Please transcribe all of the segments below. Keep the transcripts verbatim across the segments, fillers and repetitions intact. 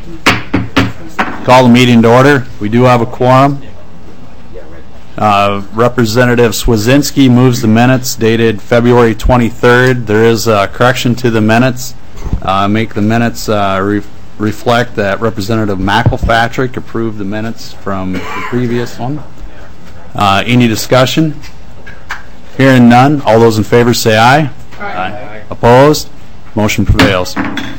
Call the meeting to order. We do have a quorum. Uh, Representative Swazinski moves the minutes dated February twenty-third. There is a correction to the minutes. Uh, make the minutes uh, re reflect that Representative McElpatrick approved the minutes from the previous one. Uh, any discussion? Hearing none. All those in favor say aye. Aye. Aye. Opposed? Motion prevails.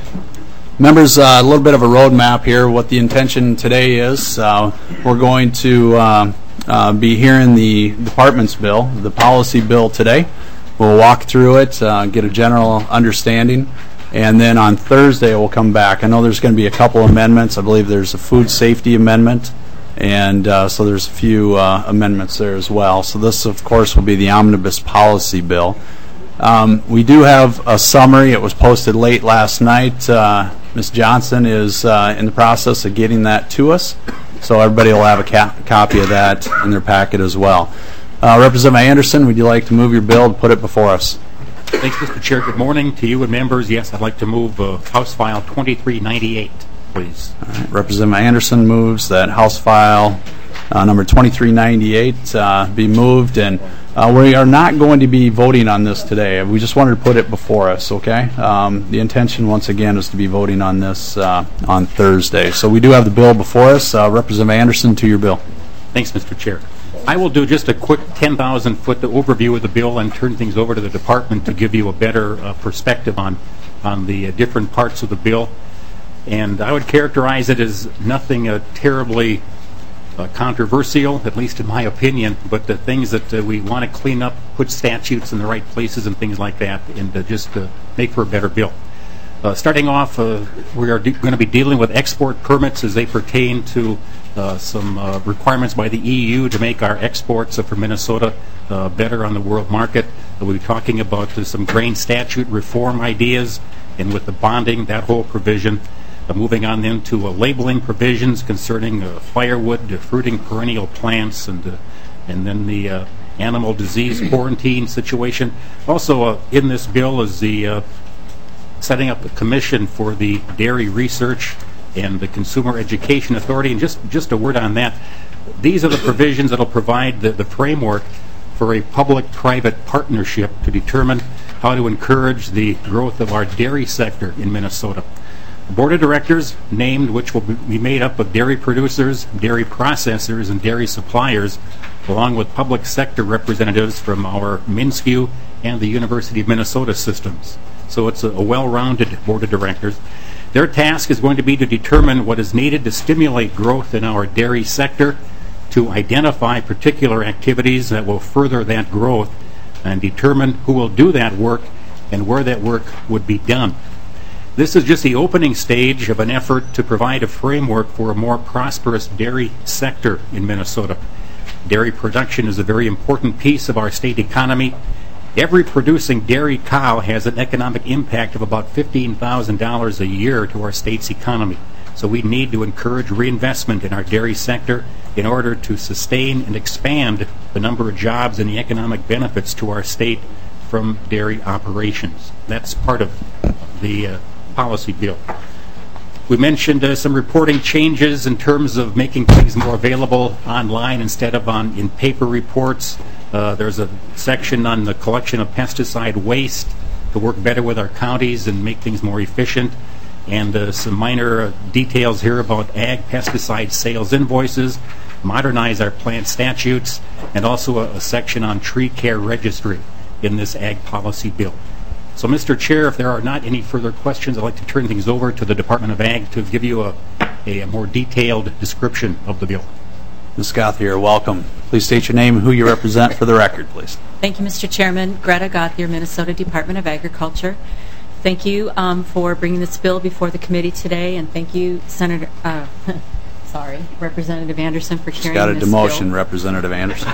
Members, uh, a little bit of a roadmap here. What the intention today is, uh, we're going to uh, uh, be hearing the department's bill, the policy bill today. We'll walk through it, uh, get a general understanding, and then on Thursday we'll come back. I know there's going to be a couple amendments. I believe there's a food safety amendment, and uh, so there's a few uh, amendments there as well. So this, of course, will be the omnibus policy bill. Um, we do have a summary. It was posted late last night. Uh, Miz Johnson is uh, in the process of getting that to us, so everybody will have a ca copy of that in their packet as well. Uh, Representative Anderson, would you like to move your bill and put it before us? Thanks, Mister Chair. Good morning to you and members. Yes, I'd like to move uh, House File twenty-three ninety-eight, please. All right. Representative Anderson moves that House File uh, number twenty-three ninety-eight uh, be moved, and uh, we are not going to be voting on this today. We just wanted to put it before us, okay? Um, the intention, once again, is to be voting on this uh, on Thursday. So we do have the bill before us. Uh, Representative Anderson, to your bill. Thanks, Mister Chair. I will do just a quick ten thousand foot overview of the bill and turn things over to the department to give you a better uh, perspective on, on the uh, different parts of the bill. And I would characterize it as nothing uh, terribly uh, controversial, at least in my opinion, but the things that uh, we want to clean up, put statutes in the right places and things like that, and uh, just uh, make for a better bill. Uh, starting off, uh, we are going to be dealing with export permits as they pertain to uh, some uh, requirements by the E U to make our exports uh, for Minnesota uh, better on the world market. Uh, we'll be talking about uh, some grain statute reform ideas, and with the bonding, that whole provision. Uh, moving on then to uh, labeling provisions concerning uh, firewood, uh, fruiting perennial plants, and uh, and then the uh, animal disease quarantine situation. Also uh, in this bill is the uh, setting up a commission for the dairy research and the Consumer Education Authority. And just, just a word on that. These are the provisions that will provide the, the framework for a public-private partnership to determine how to encourage the growth of our dairy sector in Minnesota. The Board of Directors named, which will be made up of dairy producers, dairy processors, and dairy suppliers, along with public sector representatives from our MnSCU and the University of Minnesota systems. So it's a, a well-rounded Board of Directors. Their task is going to be to determine what is needed to stimulate growth in our dairy sector, to identify particular activities that will further that growth, and determine who will do that work and where that work would be done. This is just the opening stage of an effort to provide a framework for a more prosperous dairy sector in Minnesota. Dairy production is a very important piece of our state economy. Every producing dairy cow has an economic impact of about fifteen thousand dollars a year to our state's economy. So we need to encourage reinvestment in our dairy sector in order to sustain and expand the number of jobs and the economic benefits to our state from dairy operations. That's part of the uh, policy bill. We mentioned uh, some reporting changes in terms of making things more available online instead of on in paper reports. Uh, there's a section on the collection of pesticide waste to work better with our counties and make things more efficient. And uh, some minor uh, details here about ag pesticide sales invoices, modernize our plant statutes, and also a, a section on tree care registry in this ag policy bill. So, Mister Chair, if there are not any further questions, I'd like to turn things over to the Department of Ag to give you a, a, a more detailed description of the bill. Miz Gauthier, welcome. Please state your name and who you represent for the record, please. Thank you, Mister Chairman. Greta Gauthier, Minnesota Department of Agriculture. Thank you um, for bringing this bill before the committee today, and thank you, Senator, uh, sorry, Representative Anderson, for carrying got a this demotion, bill. Representative Anderson.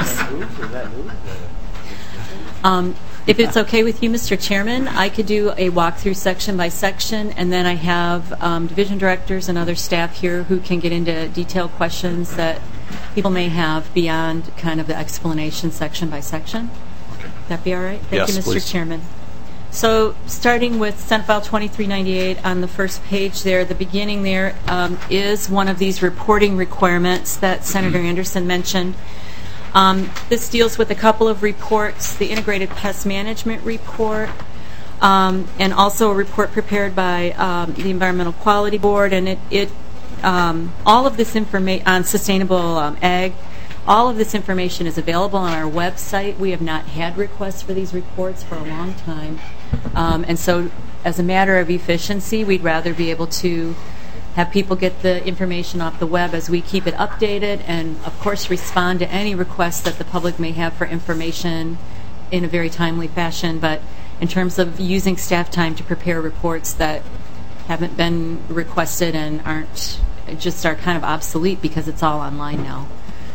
um, if it's okay with you, Mister Chairman, I could do a walkthrough section by section, and then I have um, division directors and other staff here who can get into detailed questions that people may have beyond kind of the explanation section by section. Okay. Would that be all right? Thank yes, you, Mister Please. Chairman. So starting with Senate File twenty-three ninety-eight on the first page there, the beginning there um, is one of these reporting requirements that Senator Anderson mentioned. Um, this deals with a couple of reports, the Integrated Pest Management Report, um, and also a report prepared by um, the Environmental Quality Board, and it, it um, all of this information on sustainable um, ag. All of this information is available on our website. We have not had requests for these reports for a long time. Um, and so as a matter of efficiency, we'd rather be able to have people get the information off the web as we keep it updated and, of course, respond to any requests that the public may have for information in a very timely fashion. But in terms of using staff time to prepare reports that haven't been requested and aren't, just are kind of obsolete because it's all online now.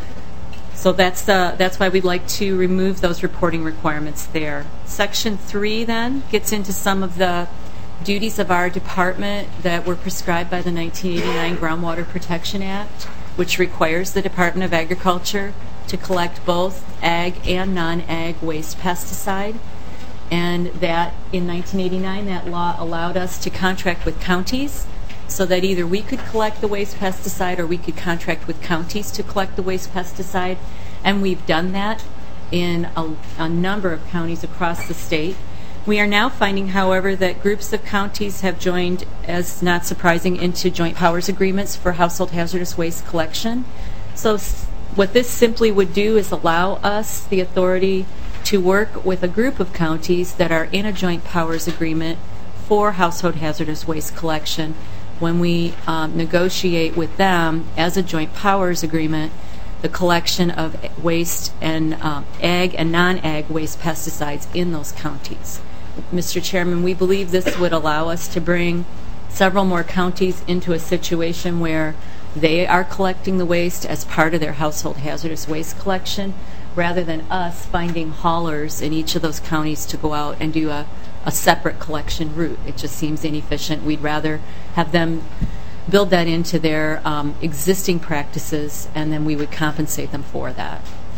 So that's uh, that's why we'd like to remove those reporting requirements there. Section three then gets into some of the duties of our department that were prescribed by the nineteen eighty-nine Groundwater Protection Act, which requires the Department of Agriculture to collect both ag and non-ag waste pesticide. And that in nineteen eighty-nine, that law allowed us to contract with counties so that either we could collect the waste pesticide or we could contract with counties to collect the waste pesticide. And we've done that in a, a number of counties across the state. We are now finding, however, that groups of counties have joined, as not surprising, into joint powers agreements for household hazardous waste collection. So s- what this simply would do is allow us the authority to work with a group of counties that are in a joint powers agreement for household hazardous waste collection. When we um, negotiate with them as a joint powers agreement the collection of waste and um, ag and non-ag waste pesticides in those counties. Mister Chairman, we believe this would allow us to bring several more counties into a situation where they are collecting the waste as part of their household hazardous waste collection, rather than us finding haulers in each of those counties to go out and do a, a separate collection route. It just seems inefficient. We'd rather have them build that into their um, existing practices, and then we would compensate them for that,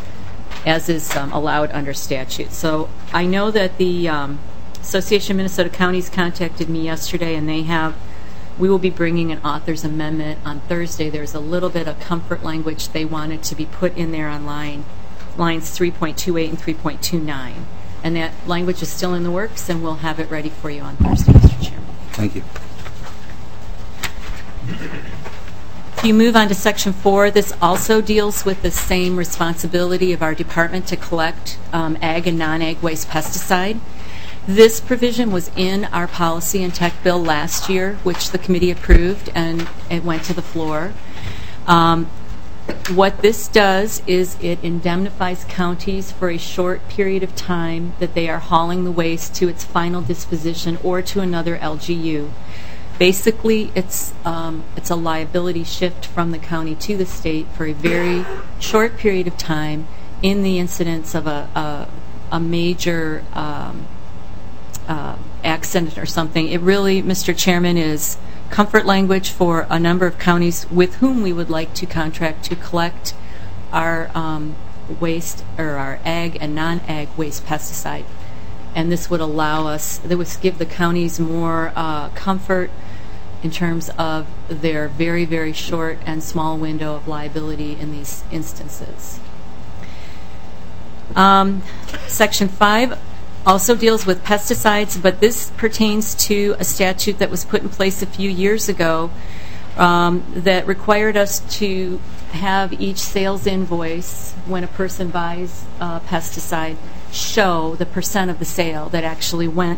as is um, allowed under statute. So I know that the um, Association of Minnesota Counties contacted me yesterday, and they have, we will be bringing an author's amendment on Thursday. There's a little bit of comfort language they wanted to be put in there on line, lines three point two eight and three point two nine. And that language is still in the works, and we'll have it ready for you on Thursday, Mister Chairman. Thank you. If you move on to Section four, this also deals with the same responsibility of our department to collect um, ag and non-ag waste pesticide. This provision was in our policy and tech bill last year, which the committee approved, and it went to the floor. Um, what this does is it indemnifies counties for a short period of time that they are hauling the waste to its final disposition or to another L G U. Basically, it's um, it's a liability shift from the county to the state for a very short period of time in the incidence of a a, a major um, uh, accident or something. It really, Mister Chairman, is comfort language for a number of counties with whom we would like to contract to collect our um, waste or our ag and non-ag waste pesticide. And this would allow us, that would give the counties more uh, comfort in terms of their very, very short and small window of liability in these instances. Um, Section five also deals with pesticides, but this pertains to a statute that was put in place a few years ago um, that required us to have each sales invoice when a person buys uh, pesticide show the percent of the sale that actually went,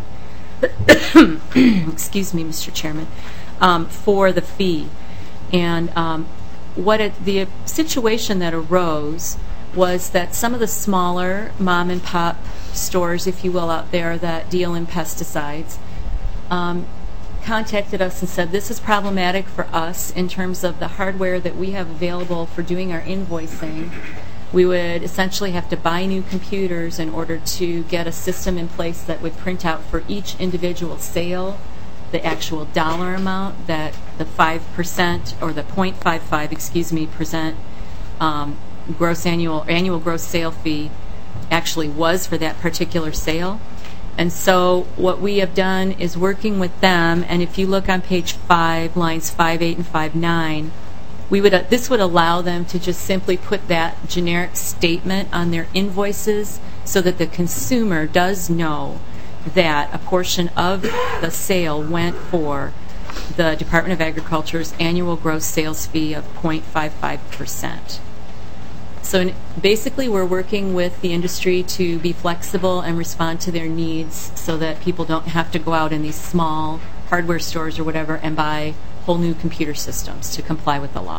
excuse me, Mister Chairman, um, for the fee. And um, what it, the situation that arose was that some of the smaller mom and pop stores, if you will, out there that deal in pesticides um, contacted us and said this is problematic for us in terms of the hardware that we have available for doing our invoicing. We would essentially have to buy new computers in order to get a system in place that would print out for each individual sale the actual dollar amount that the five percent or the zero point five five, excuse me, percent um, gross annual annual gross sale fee actually was for that particular sale. And so what we have done is working with them, and if you look on page five, lines five, eight, and five, nine, we would, uh, this would allow them to just simply put that generic statement on their invoices so that the consumer does know that a portion of the sale went for the Department of Agriculture's annual gross sales fee of zero point five five percent. So in, basically we're working with the industry to be flexible and respond to their needs so that people don't have to go out in these small hardware stores or whatever and buy whole new computer systems to comply with the law.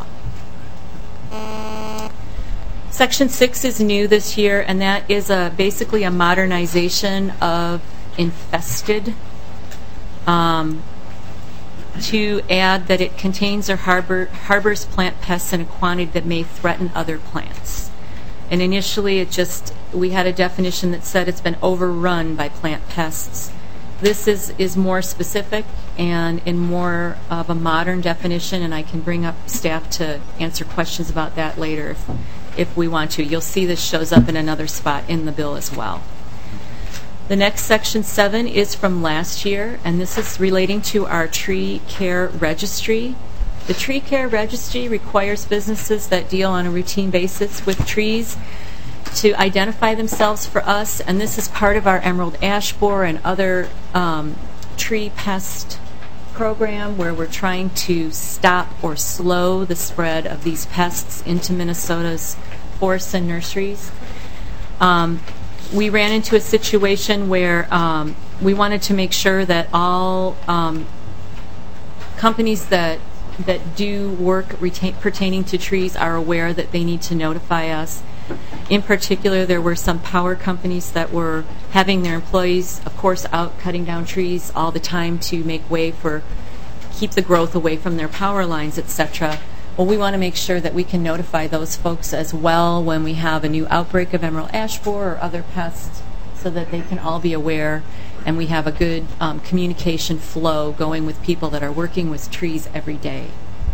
Section six is new this year, and that is a, basically a modernization of infested, um, to add that it contains or harbor, harbors plant pests in a quantity that may threaten other plants. And initially it just, we had a definition that said it's been overrun by plant pests. This is, is more specific and in more of a modern definition, and I can bring up staff to answer questions about that later if, if we want to. You'll see this shows up in another spot in the bill as well. The next, section seven, is from last year, and this is relating to our tree care registry. The tree care registry requires businesses that deal on a routine basis with trees to identify themselves for us, and this is part of our emerald ash borer and other um, tree pest program where we're trying to stop or slow the spread of these pests into Minnesota's forests and nurseries. Um, we ran into a situation where um, we wanted to make sure that all um, companies that that do work retain, pertaining to trees are aware that they need to notify us. In particular, there were some power companies that were having their employees, of course, out cutting down trees all the time to make way for, keep the growth away from their power lines, et cetera. Well, we want to make sure that we can notify those folks as well when we have a new outbreak of emerald ash borer or other pests so that they can all be aware and we have a good um, communication flow going with people that are working with trees every day.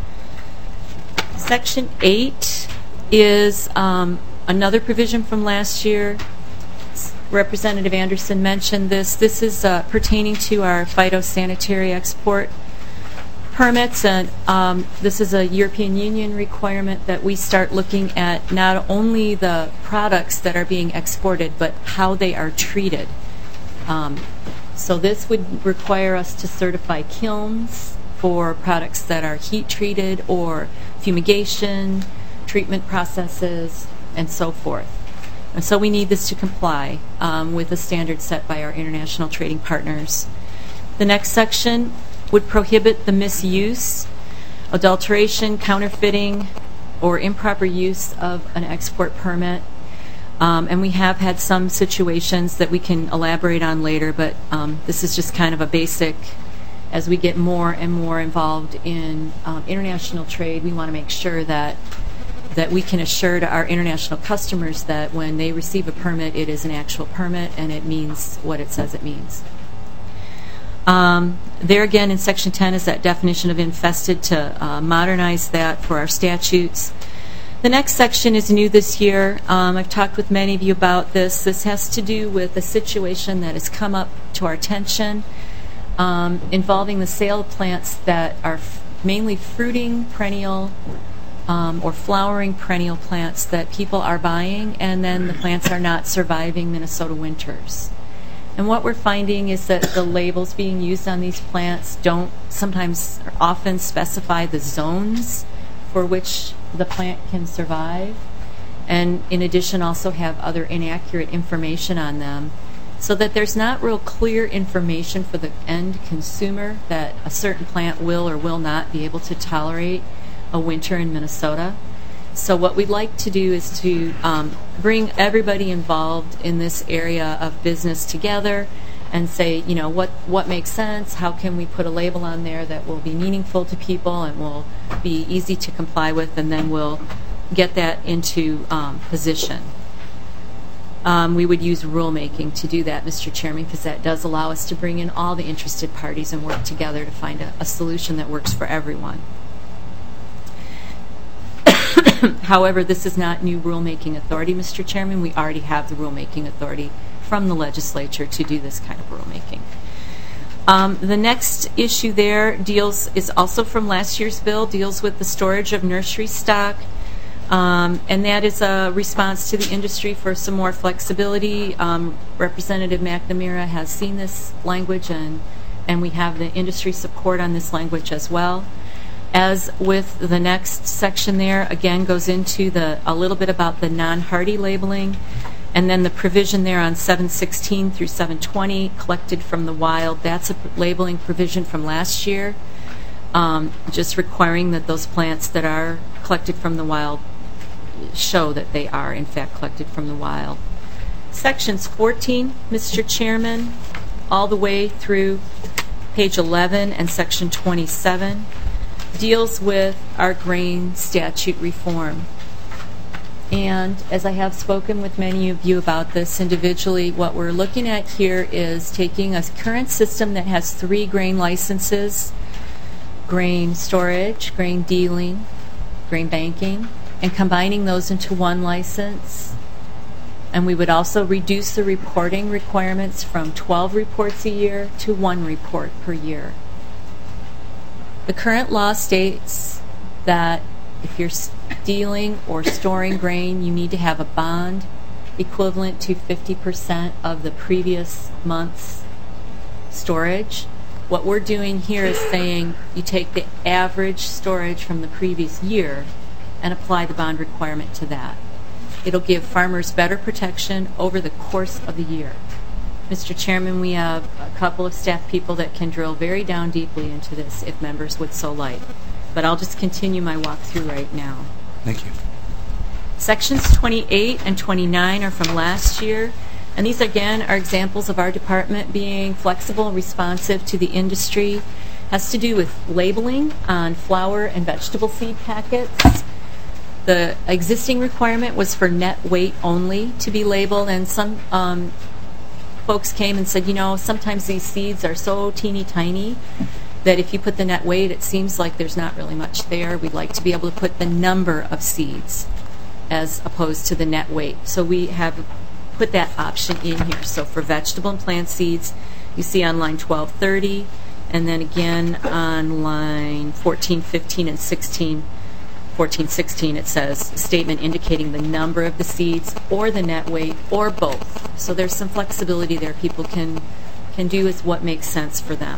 Section eight is um, another provision from last year. Representative Anderson mentioned this. This is uh, pertaining to our phytosanitary export permits, and um, this is a European Union requirement that we start looking at not only the products that are being exported, but how they are treated. Um, so this would require us to certify kilns for products that are heat treated or fumigation, treatment processes, and so forth. And so we need this to comply um, with the standards set by our international trading partners. The next section would prohibit the misuse, adulteration, counterfeiting, or improper use of an export permit. Um, and we have had some situations that we can elaborate on later, but um, this is just kind of a basic. As we get more and more involved in um, international trade, we want to make sure that that we can assure to our international customers that when they receive a permit, it is an actual permit and it means what it says it means. Um, there again in Section ten is that definition of infested to uh, modernize that for our statutes. The next section is new this year. Um, I've talked with many of you about this. This has to do with a situation that has come up to our attention um, involving the sale of plants that are f- mainly fruiting perennial um, or flowering perennial plants that people are buying, and then the plants are not surviving Minnesota winters. And what we're finding is that the labels being used on these plants don't sometimes or often specify the zones for which the plant can survive, and in addition also have other inaccurate information on them, so that there's not real clear information for the end consumer that a certain plant will or will not be able to tolerate a winter in Minnesota. So what we'd like to do is to um, bring everybody involved in this area of business together and say, you know, what, what makes sense, how can we put a label on there that will be meaningful to people and will be easy to comply with, and then we'll get that into um, position. Um, we would use rulemaking to do that, Mister Chairman, because that does allow us to bring in all the interested parties and work together to find a, a solution that works for everyone. However, this is not new rulemaking authority, Mister Chairman. We already have the rulemaking authority from the legislature to do this kind of rulemaking. Um, the next issue there deals is also from last year's bill, deals with the storage of nursery stock, um, and that is a response to the industry for some more flexibility. Um, Representative McNamara has seen this language, and and we have the industry support on this language as well. As with the next section there, again goes into the a little bit about the non-hardy labeling. And then the provision there on seven sixteen through seven twenty, collected from the wild, that's a labeling provision from last year, um, just requiring that those plants that are collected from the wild show that they are, in fact, collected from the wild. Sections fourteen, Mister Chairman, all the way through page eleven and section twenty-seven, deals with our grain statute reform. And as I have spoken with many of you about this individually, what we're looking at here is taking a current system that has three grain licenses: grain storage, grain dealing, grain banking, and combining those into one license. And we would also reduce the reporting requirements from twelve reports a year to one report per year. The current law states that if you're dealing or storing grain, you need to have a bond equivalent to fifty percent of the previous month's storage. What we're doing here is saying you take the average storage from the previous year and apply the bond requirement to that. It'll give farmers better protection over the course of the year. Mister Chairman, we have a couple of staff people that can drill very down deeply into this if members would so like. But I'll just continue my walkthrough right now. Thank you. Sections twenty-eight and twenty-nine are from last year, and these again are examples of our department being flexible and responsive to the industry. Has to do with labeling on flour and vegetable seed packets. The existing requirement was for net weight only to be labeled, and some um, folks came and said, you know, sometimes these seeds are so teeny tiny that if you put the net weight, it seems like there's not really much there. We'd like to be able to put the number of seeds as opposed to the net weight. So we have put that option in here. So for vegetable and plant seeds, you see on line twelve thirty, and then again on line fourteen, fifteen, and sixteen, fourteen, sixteen, it says statement indicating the number of the seeds or the net weight or both. So there's some flexibility there. People can, can do is what makes sense for them.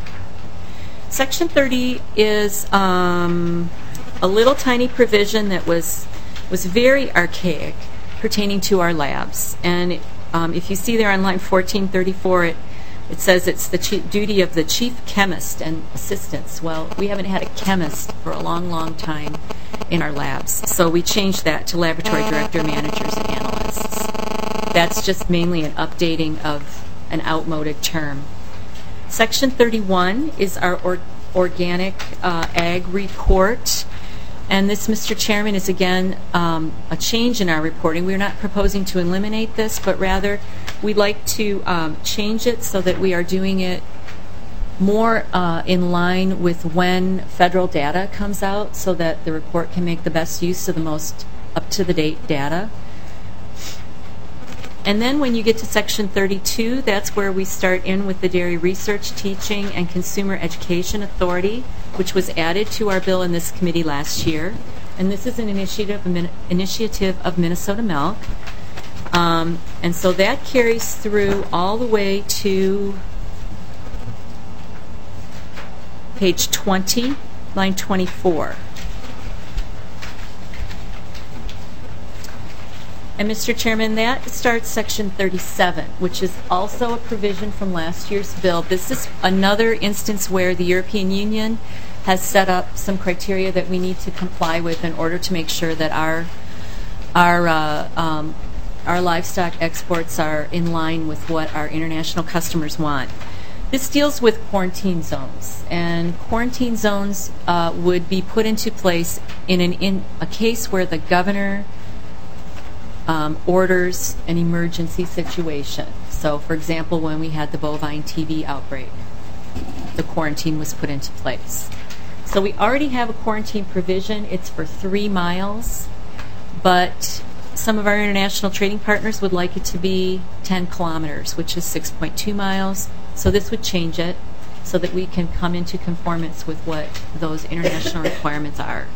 Section thirty is um, a little tiny provision that was was very archaic pertaining to our labs. And um, if you see there on line fourteen thirty-four, it, it says it's the chief, duty of the chief chemist and assistants. Well, we haven't had a chemist for a long, long time in our labs. So we changed that to laboratory director, managers, and analysts. That's just mainly an updating of an outmoded term. Section thirty-one is our or organic uh, ag report. And this, Mister Chairman, is again um, a change in our reporting. We're not proposing to eliminate this, but rather we'd like to um, change it so that we are doing it more uh, in line with when federal data comes out so that the report can make the best use of the most up-to-the-date data. And then when you get to Section thirty-two, that's where we start in with the Dairy Research, Teaching, and Consumer Education Authority, which was added to our bill in this committee last year. And this is an initiative, initiative of Minnesota Milk. Um, and so that carries through all the way to page twenty, line twenty-four. And Mister Chairman, that starts Section thirty-seven, which is also a provision from last year's bill. This is another instance where the European Union has set up some criteria that we need to comply with in order to make sure that our our uh, um, our livestock exports are in line with what our international customers want. This deals with quarantine zones, and quarantine zones uh, would be put into place in an in a case where the governor Um, orders an emergency situation. So, for example, when we had the bovine T B outbreak, the quarantine was put into place. So we already have a quarantine provision. It's for three miles, but some of our international trading partners would like it to be ten kilometers, which is six point two miles. So this would change it so that we can come into conformance with what those international requirements are.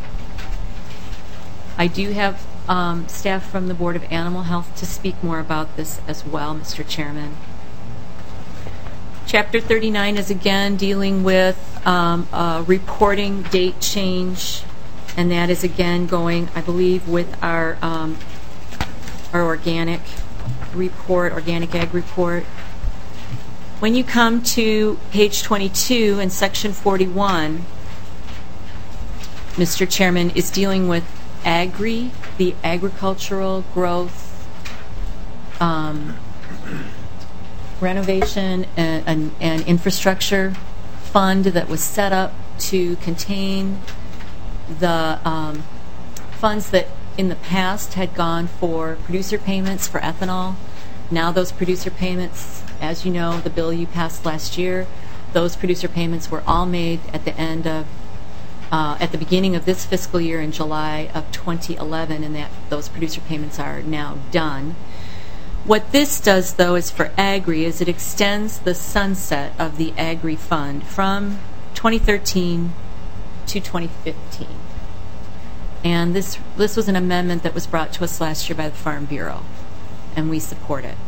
I do have um, staff from the Board of Animal Health to speak more about this as well, Mister Chairman. Chapter thirty-nine is again dealing with um, a reporting date change, and that is again going, I believe, with our um, our organic report, organic ag report. When you come to page twenty-two in section forty-one, Mister Chairman, is dealing with Agri, the agricultural growth um, renovation and, and, and infrastructure fund that was set up to contain the um, funds that in the past had gone for producer payments for ethanol. Now those producer payments, as you know, the bill you passed last year, those producer payments were all made at the end of Uh, at the beginning of this fiscal year in July of twenty eleven, and that those producer payments are now done. What this does, though, is for Agri, is it extends the sunset of the Agri Fund from twenty thirteen to twenty fifteen. And this this was an amendment that was brought to us last year by the Farm Bureau, and we support it.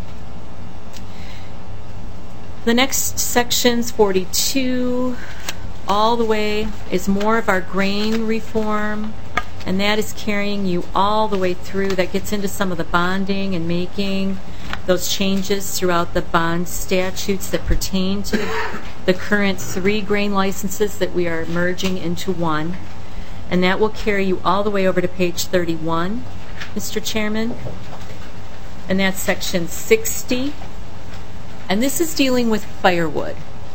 The next sections, forty-two all the way, is more of our grain reform, and that is carrying you all the way through. That gets into some of the bonding and making those changes throughout the bond statutes that pertain to the current three grain licenses that we are merging into one. And that will carry you all the way over to page thirty-one, Mister Chairman. And that's section sixty. And this is dealing with firewood.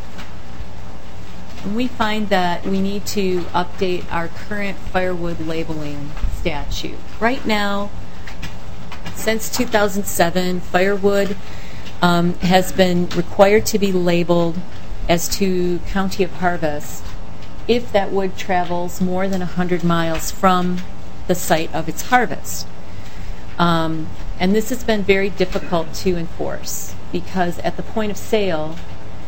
We find that we need to update our current firewood labeling statute. Right now, since two thousand seven, firewood um, has been required to be labeled as to county of harvest if that wood travels more than one hundred miles from the site of its harvest. Um, and this has been very difficult to enforce because at the point of sale,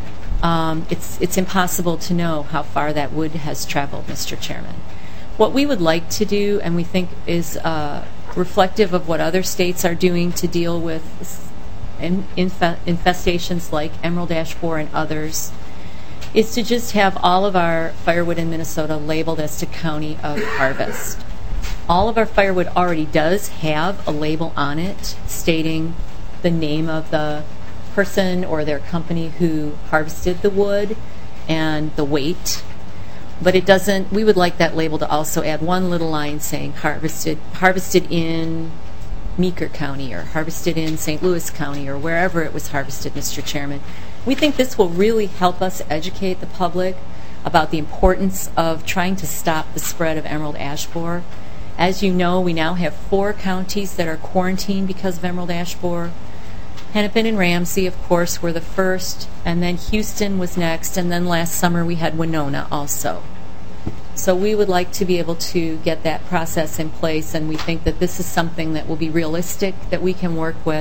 Um, it's it's impossible to know how far that wood has traveled, Mister Chairman. What we would like to do, and we think is uh, reflective of what other states are doing to deal with in, inf- infestations like emerald ash borer and others, is to just have all of our firewood in Minnesota labeled as to county of harvest. All of our firewood already does have a label on it stating the name of the person or their company who harvested the wood and the weight, but it doesn't. We would like that label to also add one little line saying harvested harvested in Meeker County or harvested in Saint Louis County or wherever it was harvested, Mister Chairman. We think this will really help us educate the public about the importance of trying to stop the spread of emerald ash borer. As you know, we now have four counties that are quarantined because of emerald ash borer. Hennepin and Ramsey, of course, were the first, and then Houston was next, and then last summer we had Winona also. So we would like to be able to get that process in place, and we think that this is something that will be realistic, that we can work with,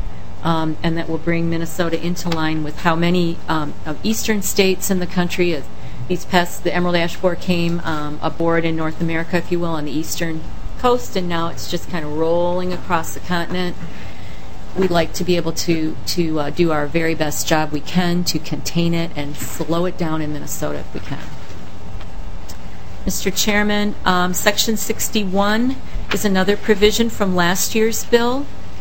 um, and that will bring Minnesota into line with how many um, of eastern states in the country, uh, these pests, the emerald ash borer came um, aboard in North America, if you will, on the eastern coast, and now it's just kind of rolling across the continent. We'd like to be able to, to uh, do our very best job we can to contain it and slow it down in Minnesota if we can. Mister Chairman, um, Section sixty-one is another provision from last year's bill,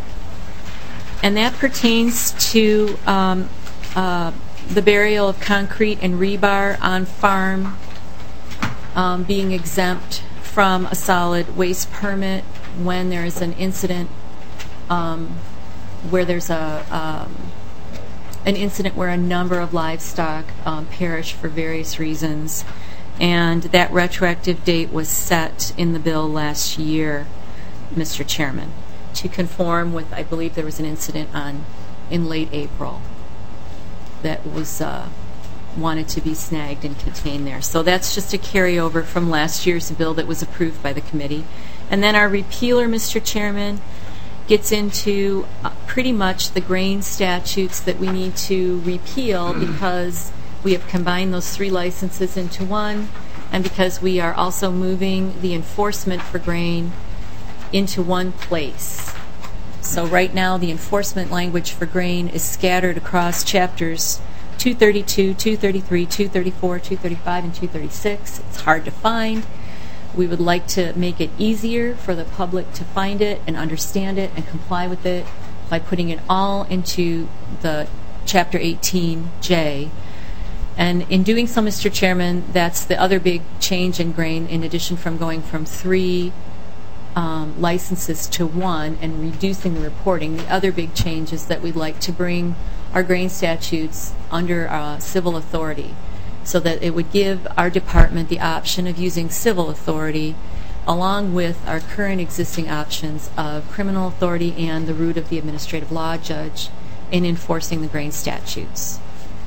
and that pertains to um, uh, the burial of concrete and rebar on farm um, being exempt from a solid waste permit when there is an incident um, where there's a um, an incident where a number of livestock um, perish for various reasons, and that retroactive date was set in the bill last year, Mister Chairman, to conform with, I believe there was an incident on in late April that was uh, wanted to be snagged and contained there. So that's just a carryover from last year's bill that was approved by the committee. And then our repealer, Mister Chairman, gets into uh, pretty much the grain statutes that we need to repeal because we have combined those three licenses into one, and because we are also moving the enforcement for grain into one place. So right now, the enforcement language for grain is scattered across chapters two thirty-two, two thirty-three, two thirty-four, two thirty-five, and two thirty-six. It's hard to find. We would like to make it easier for the public to find it and understand it and comply with it by putting it all into the Chapter eighteen J. And in doing so, Mister Chairman, that's the other big change in grain, in addition from going from three um, licenses to one and reducing the reporting. The other big change is that we'd like to bring our grain statutes under uh, civil authority, so that it would give our department the option of using civil authority along with our current existing options of criminal authority and the root of the administrative law judge in enforcing the grain statutes.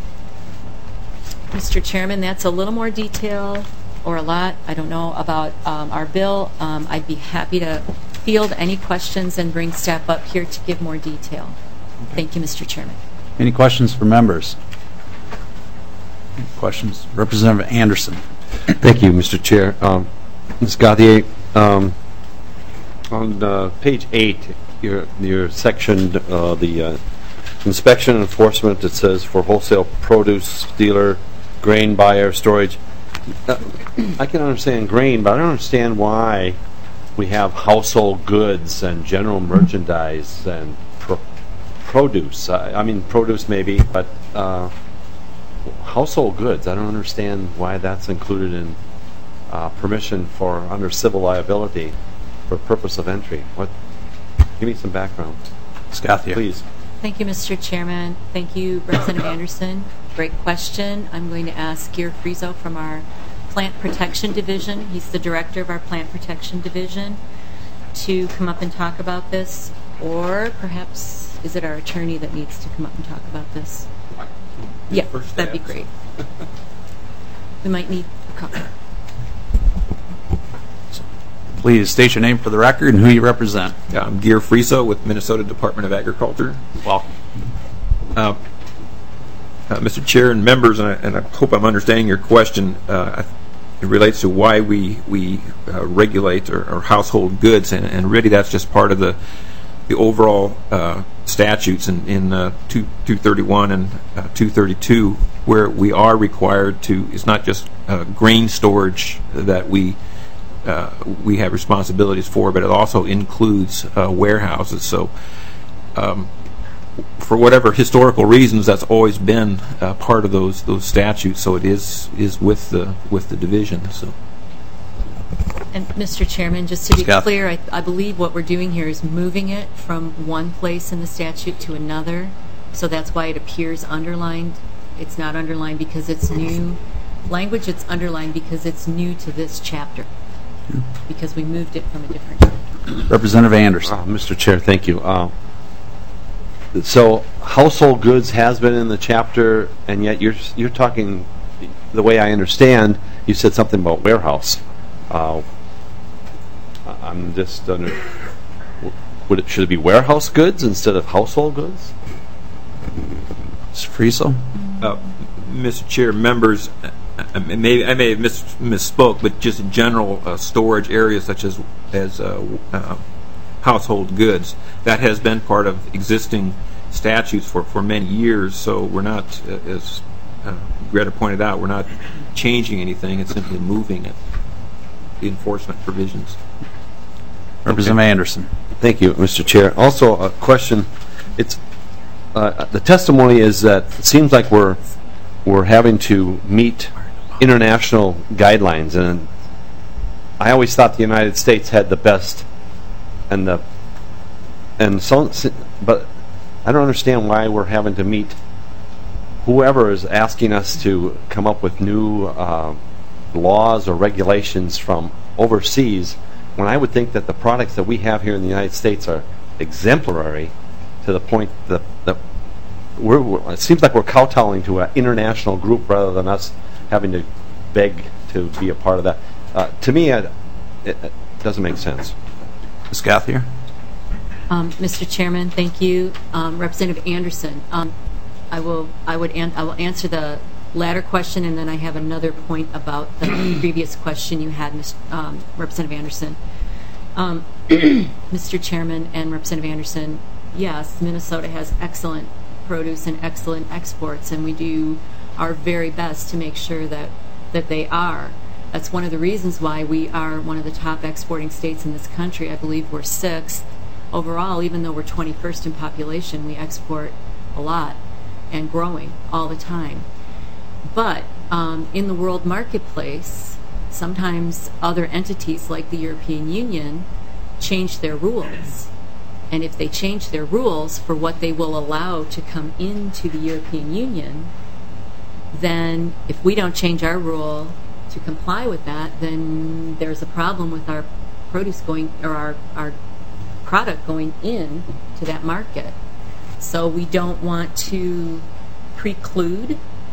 Mister Chairman, that's a little more detail, or a lot, I don't know, about um, our bill. Um, I'd be happy to field any questions and bring staff up here to give more detail. Okay. Thank you, Mister Chairman. Any questions for members? Any questions? Representative Anderson. Thank you, Mister Chair. Um, Miz Gauthier, um, on uh, page eight, your your section, uh, the uh, inspection and enforcement, it says for wholesale produce dealer, grain buyer, storage. Uh, I can understand grain, but I don't understand why we have household goods and general merchandise and pro produce. I, I mean, produce maybe, but uh, household goods, I don't understand why that's included in uh, permission for under civil liability for purpose of entry. What? Give me some background. Scott, here. Please. Thank you, Mister Chairman. Thank you, Representative Anderson. Great question. I'm going to ask Gear Frieso from our Plant Protection Division. He's the director of our Plant Protection Division, to come up and talk about this. Or perhaps, is it our attorney that needs to come up and talk about this? Yeah, that'd be great. We might need a couple. Please state your name for the record and who you represent. Yeah, I'm Gear Frieso with Minnesota Department of Agriculture. Welcome. Uh, uh, Mister Chair and members, and I, and I hope I'm understanding your question. Uh, it relates to why we we uh, regulate our, our household goods, and, and really that's just part of the the overall uh, statutes in, in uh, two thirty-one and uh, two thirty-two, where we are required to. It's not just uh, grain storage that we. Uh, we have responsibilities for, but it also includes uh, warehouses. So, um, for whatever historical reasons, that's always been uh, part of those those statutes. So it is is with the with the division. So, and Mister Chairman, just to be Scott. clear, I, I believe what we're doing here is moving it from one place in the statute to another. So that's why it appears underlined. It's not underlined because it's new language. It's underlined because it's new to this chapter. Because we moved it from a different chapter. Representative Anderson. Uh, Mister Chair, thank you. Uh, so household goods has been in the chapter, and yet you're you're talking, the way I understand, you said something about warehouse. Uh, I'm just under. Would it should it be warehouse goods instead of household goods? Mister Frieso. uh, Mister Chair, members. I may, I may have mis misspoke, but just general uh, storage areas such as as uh, uh, household goods, that has been part of existing statutes for, for many years. So we're not, uh, as uh, Greta pointed out, we're not changing anything. It's simply moving it, the enforcement provisions. Representative Okay. Anderson. Thank you, Mister Chair. Also, a question. It's uh, the testimony is that it seems like we're we're having to meet international guidelines, and I always thought the United States had the best, and the and so, but I don't understand why we're having to meet. Whoever is asking us to come up with new uh, laws or regulations from overseas, when I would think that the products that we have here in the United States are exemplary to the point that, that we're, we're, it seems like we're kowtowing to an international group rather than us having to beg to be a part of that. Uh, to me, it, it, it doesn't make sense. Miz Gauthier. Um, Mister Chairman, thank you. Um, Representative Anderson, um, I will I would an- I will answer the latter question, and then I have another point about the previous question you had, Miz Um, Representative Anderson. Um, Mister Chairman and Representative Anderson, yes, Minnesota has excellent produce and excellent exports, and we do our very best to make sure that that they are. That's one of the reasons why we are one of the top exporting states in this country. I believe we're sixth overall, even though we're twenty-first in population. We export a lot and growing all the time. But um, in the world marketplace, sometimes other entities like the European Union change their rules. And if they change their rules for what they will allow to come into the European Union, then if we don't change our rule to comply with that, then there's a problem with our produce going, or our, our product going in to that market. So we don't want to preclude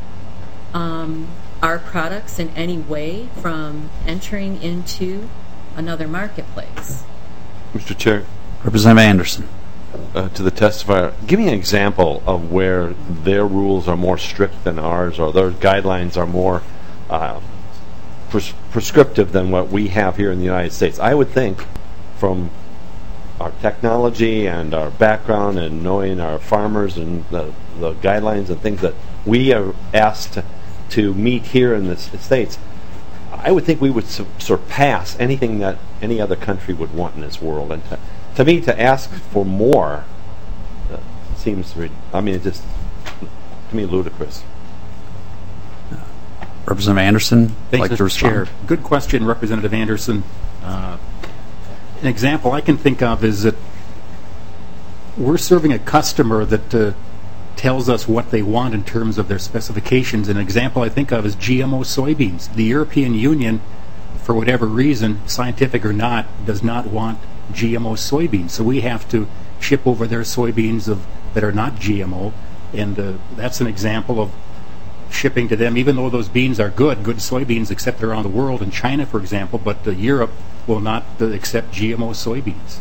um, our products in any way from entering into another marketplace. Mister Chair, Representative Anderson. uh, to the testifier, give me an example of where their rules are more strict than ours, or their guidelines are more uh, pres- prescriptive than what we have here in the United States. I would think, from our technology and our background and knowing our farmers and the, the guidelines and things that we are asked to, to meet here in the s- States, I would think we would su- surpass anything that any other country would want in this world. And to, to me, to ask for more uh, seems, re- I mean, it just, to me, ludicrous. Representative Anderson, Thanks, like to Mister respond. Chair. Good question, Representative Anderson. Uh, an example I can think of is that we're serving a customer that uh, tells us what they want in terms of their specifications. An example I think of is G M O soybeans. The European Union, for whatever reason, scientific or not, does not want G M O soybeans. So we have to ship over their soybeans of, that are not G M O, and uh, that's an example of shipping to them, even though those beans are good, good soybeans accepted around the world, in China, for example, but uh, Europe will not uh, accept G M O soybeans.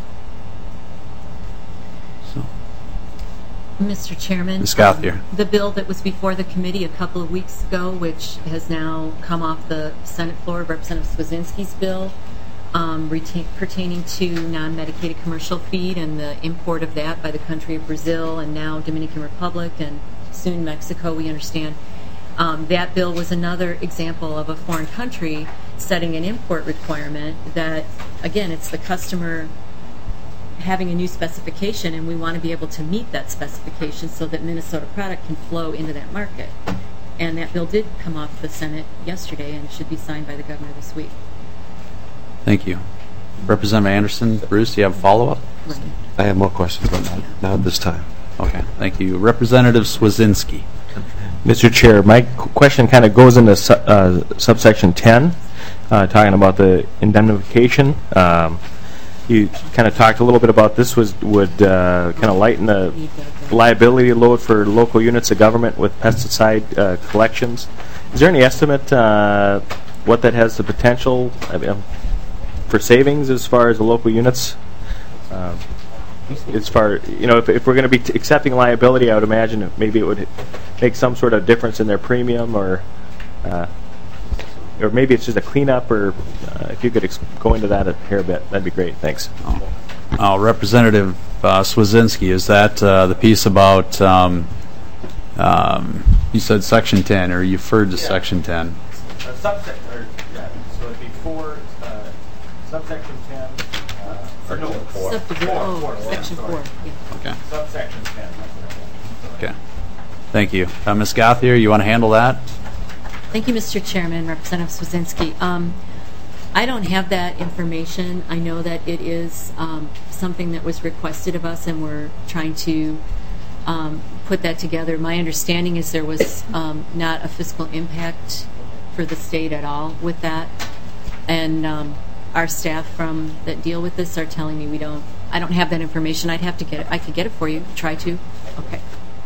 Mister Chairman, Miz Gauthier. um, the bill that was before the committee a couple of weeks ago, which has now come off the Senate floor, Representative Swazinski's bill, um, retain, pertaining to non-medicated commercial feed and the import of that by the country of Brazil and now Dominican Republic and soon Mexico, we understand. Um, that bill was another example of a foreign country setting an import requirement that, again, it's the customer having a new specification, and we want to be able to meet that specification so that Minnesota product can flow into that market. And that bill did come off the Senate yesterday and should be signed by the governor this week. Thank you. Representative Anderson. Bruce, do you have a follow-up? Right. I have more questions, but not, not at this time. Okay, thank you. Representative Swazinski. Mister Chair, my qu- question kind of goes into su- uh, subsection ten, uh, talking about the indemnification. Um, you kind of talked a little bit about this was would uh, kind of lighten the liability load for local units of government with pesticide uh, collections. Is there any estimate uh, what that has the potential I mean, for savings as far as the local units? Um, as far, you know, if, if we're going to be t- accepting liability, I would imagine that maybe it would make some sort of difference in their premium, or uh, or maybe it's just a cleanup, or uh, if you could ex- go into that a hair bit, that'd be great. Thanks. Oh. Uh, Representative uh, Swazinski, is that uh, the piece about, um, um, you said Section ten, or you referred to Yeah. Section ten? Uh, subsection, or, yeah, so it'd be four, uh, subsection ten, uh, or no, four. Subdivision, Four, oh, four, section sorry. four. Yeah. Okay, Subsection ten, that's what I meant. okay. Thank you. Uh, Miz Gauthier, you want to handle that? Thank you, Mister Chairman, Representative Swazinski. Um, I don't have that information. I know that it is um, something that was requested of us, and we're trying to um, put that together. My understanding is there was um, not a fiscal impact for the state at all with that, and um, our staff from that deal with this are telling me we don't. I don't have that information. I'd have to get it. I could get it for you. Try to. Okay.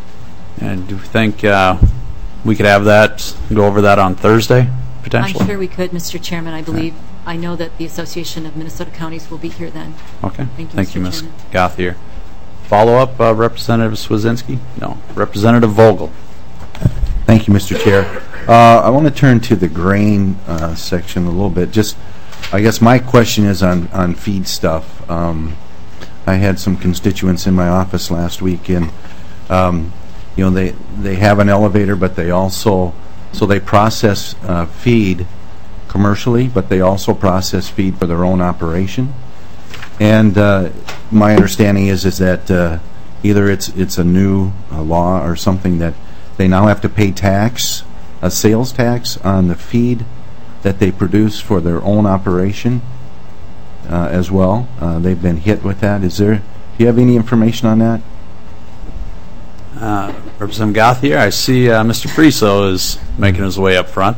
And do you think uh, we could have that, go over that on Thursday, potentially? I'm sure we could, Mister Chairman. I believe, I know that the Association of Minnesota Counties will be here then. Okay. Thank you, Thank you, Mister Miz Chairman. Gauthier. Follow-up, uh, Representative Swazinski? No. Representative Vogel? Thank you, Mister Chair. Uh, I want to turn to the grain uh, section a little bit. Just, I guess my question is on, on feed stuff. Um, I had some constituents in my office last week, and um, you know, they they have an elevator, but they also so they process uh, feed commercially, but they also process feed for their own operation. And uh, my understanding is is that uh, either it's it's a new uh, law or something that they now have to pay tax, a sales tax on the feed that they produce for their own operation uh, as well. Uh, they've been hit with that. Is there? Do you have any information on that? Uh, Representative Gauthier, I see uh, Mister Friso is making his way up front.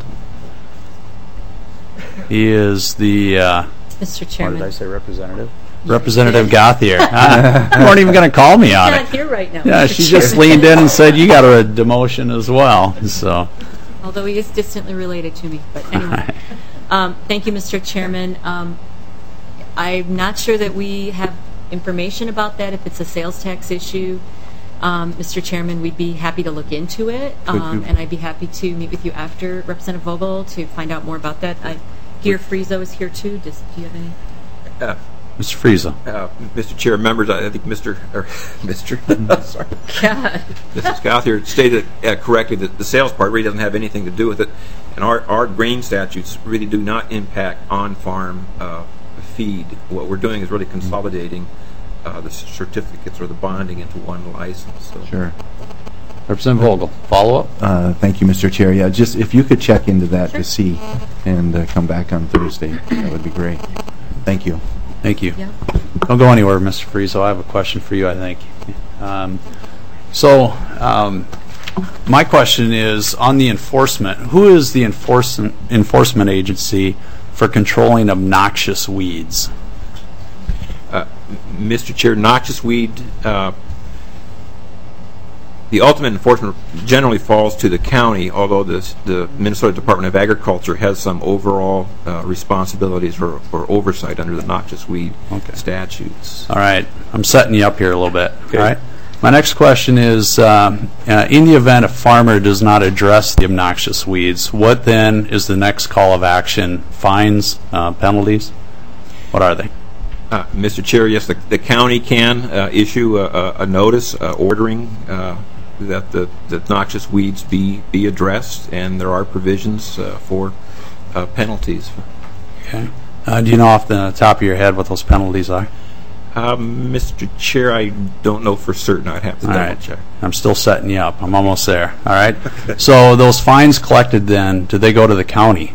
He is the, uh, Mister what Chairman. did I say, representative? Representative Gauthier. Uh, you weren't even going to call me on Not it. here right now. Yeah, Mister she just Chairman. leaned in and said, you got a demotion as well. So, Although he is distantly related to me. But anyway, um, thank you, Mister Chairman. Um, I'm not sure that we have information about that, if it's a sales tax issue. Um, Mister Chairman, we'd be happy to look into it, um, and I'd be happy to meet with you after, Representative Vogel, to find out more about that. I hear Friso is here too. Does, do you have any? Uh, Mister Friso. uh, Mister Chair, members, I think Mister or Mister sorry, God. Missus Gauthier stated uh, correctly that the sales part really doesn't have anything to do with it, and our our grain statutes really do not impact on-farm uh, feed. What we're doing is really consolidating uh, the certificates or the bonding into one license. So. Sure. Representative Vogel, follow-up? Uh, thank you, Mister Chair. Yeah, just if you could check into that to see and uh, come back on Thursday, that would be great. Thank you. Thank you. Yeah. Don't go anywhere, Mister Friso. I have a question for you, I think. Um, so, um, my question is on the enforcement. Who is the enforcement enforcement agency for controlling obnoxious weeds? Uh, Mister Chair, noxious weed, uh, the ultimate enforcement generally falls to the county, although this, the Minnesota Department of Agriculture has some overall uh, responsibilities for, for oversight under the noxious weed Okay. statutes. All right. I'm setting you up here a little bit. Okay. All right. My next question is, um, uh, in the event a farmer does not address the obnoxious weeds, what then is the next call of action? Fines, uh, penalties? What are they? Uh, Mister Chair, yes, the, the county can uh, issue a, a, a notice uh, ordering uh, that the, the noxious weeds be, be addressed, and there are provisions uh, for uh, penalties. Okay. Uh, do you know off the top of your head what those penalties are? Um, Mister Chair, I don't know for certain. I'd have to All double right. check. I'm still setting you up. I'm almost there. All right. So those fines collected then, do they go to the county?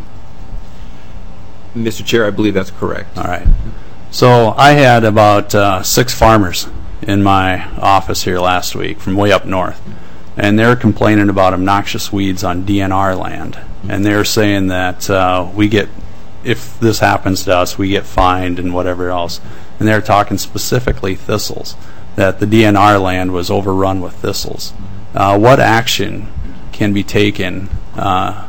Mister Chair, I believe that's correct. All right. So I had about uh, six farmers in my office here last week from way up north, and they're complaining about obnoxious weeds on D N R land, and they're saying that uh, we get, if this happens to us, we get fined and whatever else, and they're talking specifically thistles, that the D N R land was overrun with thistles. Uh, what action can be taken uh,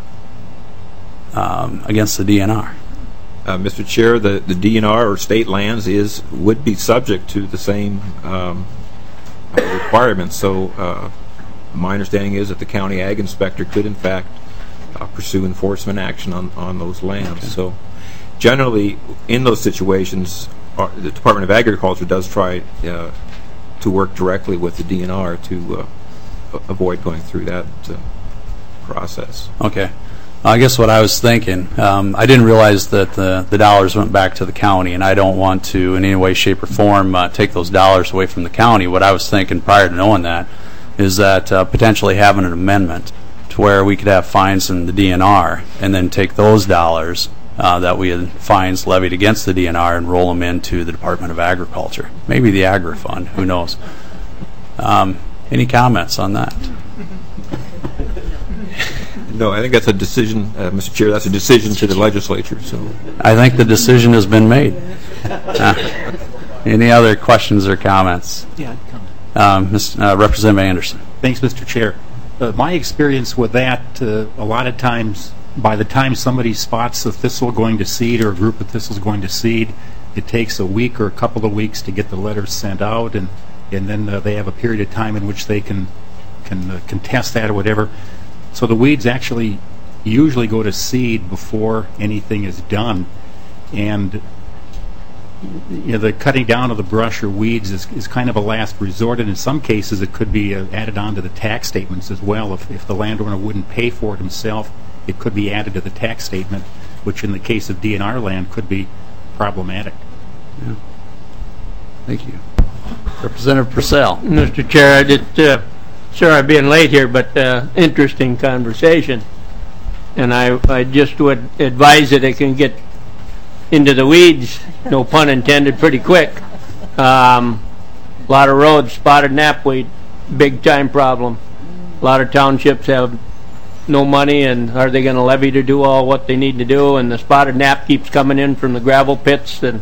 um, against the D N R? Uh, Mister Chair, the, the D N R or state lands is would be subject to the same um, uh, requirements. So uh, my understanding is that the county ag inspector could in fact uh, pursue enforcement action on, on those lands. Okay. So generally in those situations, uh, the Department of Agriculture does try uh, to work directly with the D N R to uh, avoid going through that uh, process. Okay. I guess what I was thinking, um, I didn't realize that the, the dollars went back to the county, and I don't want to in any way, shape, or form uh, take those dollars away from the county. What I was thinking prior to knowing that is that uh, potentially having an amendment to where we could have fines in the D N R and then take those dollars uh, that we had fines levied against the D N R and roll them into the Department of Agriculture. Maybe the Agri Fund, who knows. Um, any comments on that? No, I think that's a decision, uh, Mister Chair, that's a decision to the legislature. So, I think the decision has been made. Uh, any other questions or comments? Yeah, Um, Mister Uh, Representative Anderson. Thanks, Mister Chair. Uh, my experience with that, uh, a lot of times, by the time somebody spots a thistle going to seed or a group of thistles going to seed, it takes a week or a couple of weeks to get the letters sent out, and and then uh, they have a period of time in which they can can uh, contest that or whatever. So the weeds actually usually go to seed before anything is done, and you know, the cutting down of the brush or weeds is, is kind of a last resort, and in some cases it could be uh, added on to the tax statements as well. If, if the landowner wouldn't pay for it himself, it could be added to the tax statement, which in the case of D N R land could be problematic. Yeah. Thank you. Representative Purcell. Mister Chair, I just, uh, sorry I'm being late here, but uh, interesting conversation. And I, I just would advise that it can get into the weeds, no pun intended, pretty quick. Um, a lot of roads, spotted knapweed, big time problem. A lot of townships have no money, and are they going to levy to do all what they need to do? And the spotted knap keeps coming in from the gravel pits. And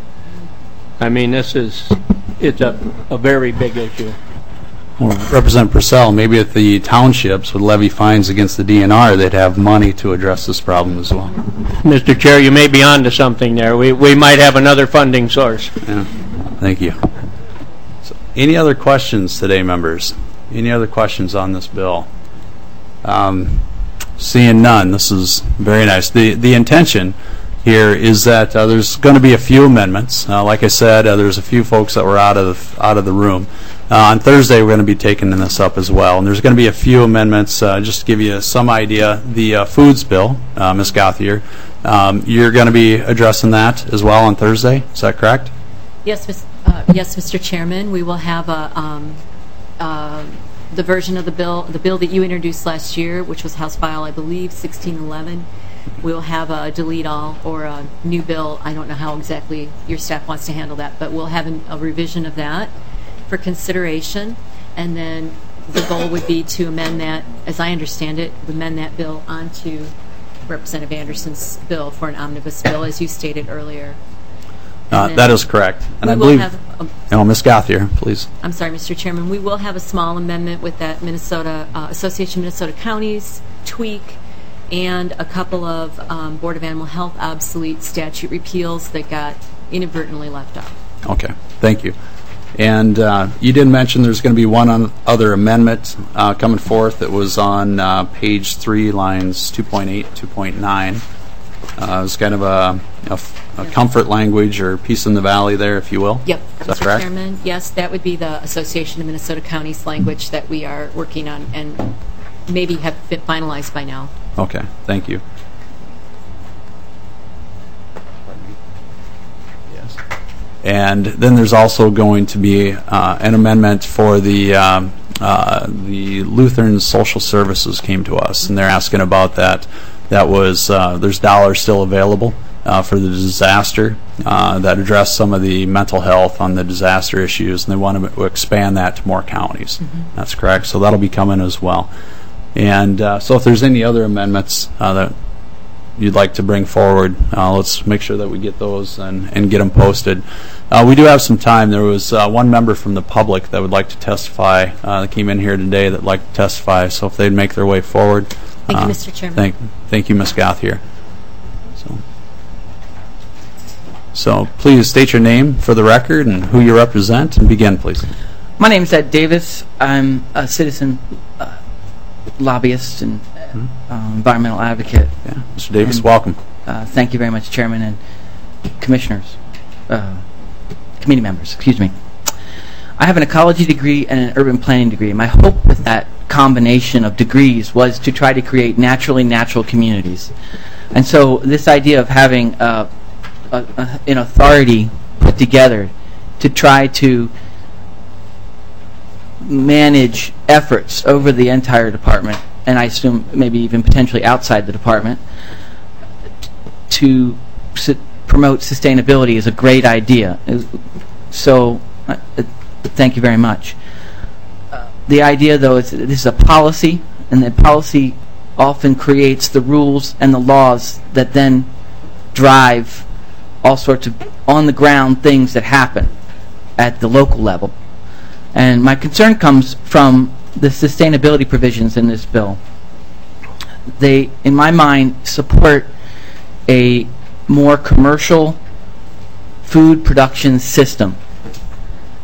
I mean, this is, it's a, a very big issue. Well, Representative Purcell, maybe if the townships would levy fines against the D N R, they'd have money to address this problem as well. Mister Chair, you may be on to something there. We, we might have another funding source. Yeah. Thank you. So, any other questions today, members? Any other questions on this bill? Um, seeing none, this is very nice. The, the intention here is that uh, there's going to be a few amendments. Uh, like I said, uh, there's a few folks that were out of out of the room. Uh, on Thursday, we're going to be taking this up as well, and there's going to be a few amendments. Uh, just to give you some idea, the uh, foods bill, uh, Miz Gauthier, um, you're going to be addressing that as well on Thursday. Is that correct? Yes, Miz Uh, yes, Mister Chairman. We will have a um, uh, the version of the bill, the bill that you introduced last year, which was House File, I believe, sixteen eleven. We'll have a delete all or a new bill. I don't know how exactly your staff wants to handle that, but we'll have an, a revision of that for consideration, and then the goal would be to amend that, as I understand it, amend that bill onto Representative Anderson's bill for an omnibus bill, as you stated earlier. Uh, that is correct. And I will believe, have a, oh, Miz Gauthier, please. I'm sorry, Mister Chairman. We will have a small amendment with that Minnesota uh, Association of Minnesota Counties tweak and a couple of um, Board of Animal Health obsolete statute repeals that got inadvertently left out. Okay, thank you. And uh, you did mention there's going to be one on other amendment uh, coming forth that was on uh, page three, lines two point eight, two point nine. Uh, it's kind of a, a, a comfort language or peace in the valley there, if you will. Yep, Is that Mister correct? Chairman. Yes, that would be the Association of Minnesota Counties language that we are working on and maybe have been finalized by now. Okay, thank you. Yes. And then there's also going to be uh, an amendment for the um, uh, the Lutheran Social Services came to us, and they're asking about that. That was uh, there's dollars still available uh, for the disaster uh, that address some of the mental health on the disaster issues, and they want to expand that to more counties. Mm-hmm. That's correct. So that'll be coming as well. And uh, so if there's any other amendments uh, that you'd like to bring forward, uh, let's make sure that we get those and, and get them posted. Uh, we do have some time. There was uh, one member from the public that would like to testify uh, that came in here today that would like to testify. So if they'd make their way forward. Thank uh, you, Mister Chairman. Thank, thank you, Miz Gauthier. So, so please state your name for the record and who you represent, and begin, please. My name is Ed Davis. I'm a citizen uh, lobbyist and uh, uh, environmental advocate. Yeah. Mister Davis, and, welcome. Uh, thank you very much, Chairman and commissioners, uh, committee members, excuse me. I have an ecology degree and an urban planning degree. My hope with that combination of degrees was to try to create naturally natural communities. And so this idea of having uh, a, a, an authority put together to try to manage efforts over the entire department, and I assume maybe even potentially outside the department, to su- promote sustainability is a great idea. So uh, thank you very much. Uh, the idea, though, is that this is a policy, and that policy often creates the rules and the laws that then drive all sorts of on-the-ground things that happen at the local level. And my concern comes from the sustainability provisions in this bill. They, in my mind, support a more commercial food production system.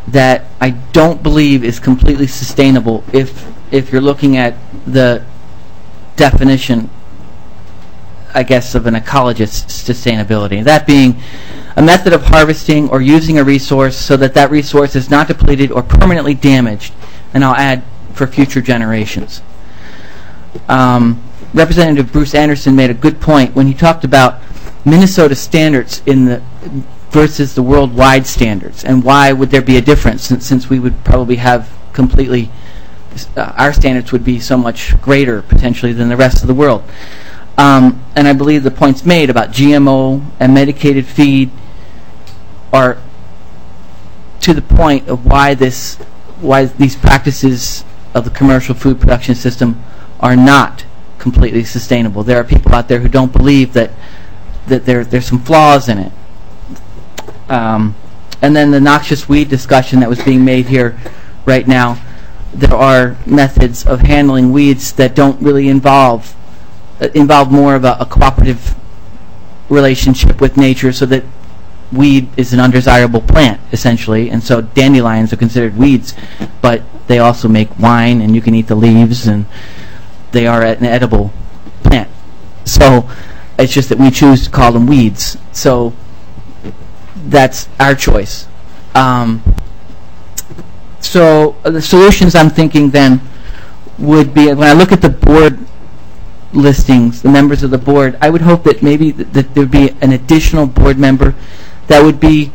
that I don't believe is completely sustainable if if you're looking at the definition, I guess, of an ecologist's sustainability. That being a method of harvesting or using a resource so that that resource is not depleted or permanently damaged, and I'll add for future generations. Um, Representative Bruce Anderson made a good point when he talked about Minnesota standards in the versus the worldwide standards, and why would there be a difference since, since we would probably have completely uh, our standards would be so much greater potentially than the rest of the world. Um, and I believe the points made about G M O and medicated feed are to the point of why this why these practices of the commercial food production system are not completely sustainable. There are people out there who don't believe that that there there's some flaws in it. Um, and then the noxious weed discussion that was being made here right now, there are methods of handling weeds that don't really involve uh, involve more of a, a cooperative relationship with nature, so that weed is an undesirable plant, essentially, and so dandelions are considered weeds, but they also make wine, and you can eat the leaves, and they are an edible plant. So it's just that we choose to call them weeds. So that's our choice. Um, so uh, the solutions I'm thinking then would be, when I look at the board listings, the members of the board, I would hope that maybe th that there would be an additional board member that would be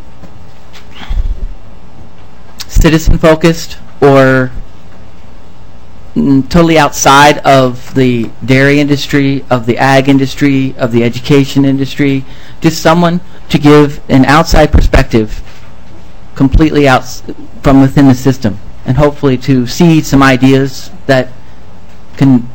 citizen focused or mm, totally outside of the dairy industry, of the ag industry, of the education industry, just someone to give an outside perspective completely out from within the system, and hopefully to see some ideas that can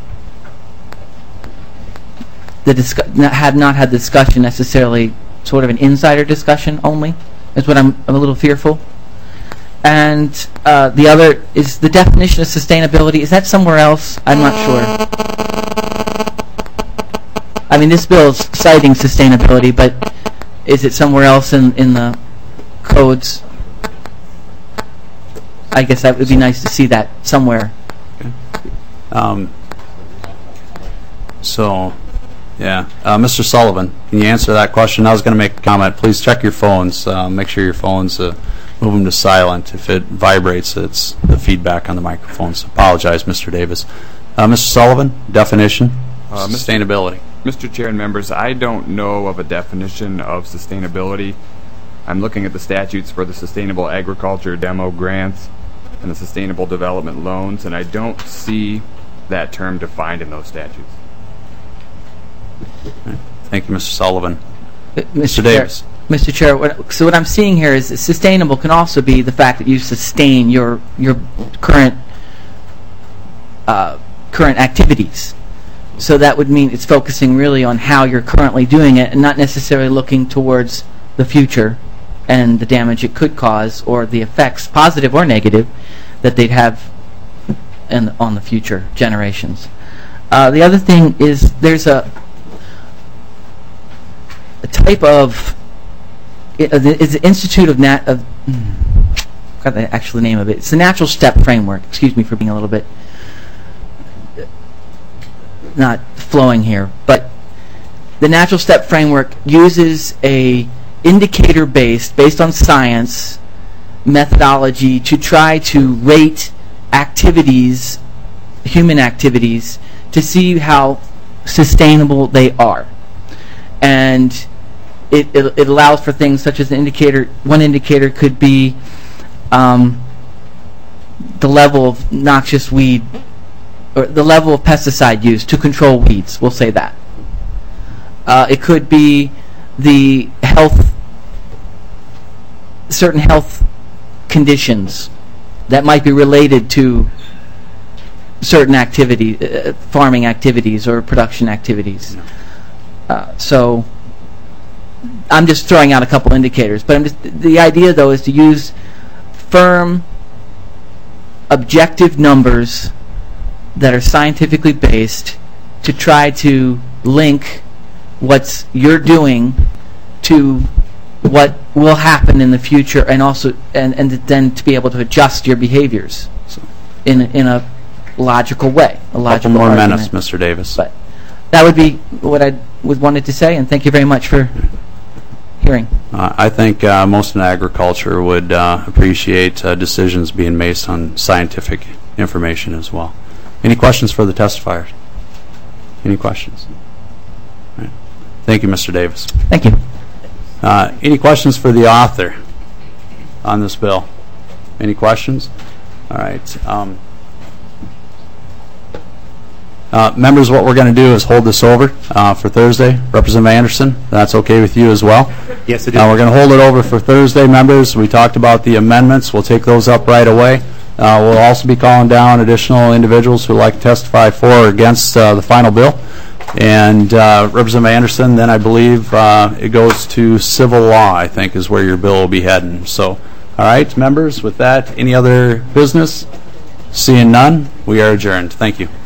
the discuss not, have not had the discussion necessarily sort of an insider discussion only, is what I'm, I'm a little fearful. And uh, the other is the definition of sustainability. Is that somewhere else? I'm not sure. I mean, this bill's citing sustainability, but is it somewhere else in, in the codes? I guess that would be nice to see that somewhere. Okay. Um, so, yeah. Uh, Mister Sullivan, can you answer that question? I was going to make a comment. Please check your phones. Uh, make sure your phones, uh, move them to silent. If it vibrates, it's the feedback on the microphones. Apologize, Mister Davis. Uh, Mister Sullivan, definition, uh, sustainability. Mister Chair and members, I don't know of a definition of sustainability. I'm looking at the statutes for the Sustainable Agriculture Demo Grants and the Sustainable Development Loans, and I don't see that term defined in those statutes. Okay. Thank you, Mister Sullivan. Uh, Mister Davis. Chair, Mister Chair, what, so what I'm seeing here is that sustainable can also be the fact that you sustain your your current uh, current activities. So that would mean it's focusing really on how you're currently doing it, and not necessarily looking towards the future and the damage it could cause, or the effects, positive or negative, that they'd have in, on the future generations. Uh, the other thing is there's a, a type of it, uh, is the Institute of Nat of mm, I forgot the actual name of it. It's the Natural Step Framework. Excuse me for being a little bit not flowing here, but the Natural Step Framework uses a indicator based based on science methodology to try to rate activities, human activities, to see how sustainable they are. And it, it, it allows for things such as an indicator. One indicator could be um, the level of noxious weed, or the level of pesticide use to control weeds, we'll say that. Uh, it could be the health, certain health conditions that might be related to certain activity, uh, farming activities or production activities. Uh, so I'm just throwing out a couple indicators, but I'm just, the idea though is to use firm, objective numbers that are scientifically based to try to link what's you're doing to what will happen in the future, and also and, and then to be able to adjust your behaviors in in a logical way, a logical Couple more argument. minutes, Mister Davis. But that would be what I would wanted to say, and thank you very much for hearing. Uh, I think uh, most in agriculture would uh, appreciate uh, decisions being based on scientific information as well. Any questions for the testifiers? Any questions? All right. Thank you, Mister Davis. Thank you. Uh, any questions for the author on this bill? Any questions? All right. Um, uh, members, what we're going to do is hold this over uh, for Thursday. Representative Anderson, that's okay with you as well? Yes, it is. Uh, we're going to hold it over for Thursday, members. We talked about the amendments. We'll take those up right away. Uh, we'll also be calling down additional individuals who would like to testify for or against uh, the final bill. And uh, Representative Anderson, then I believe uh, it goes to civil law, I think, is where your bill will be heading. So, all right, members, with that, any other business? Seeing none, we are adjourned. Thank you.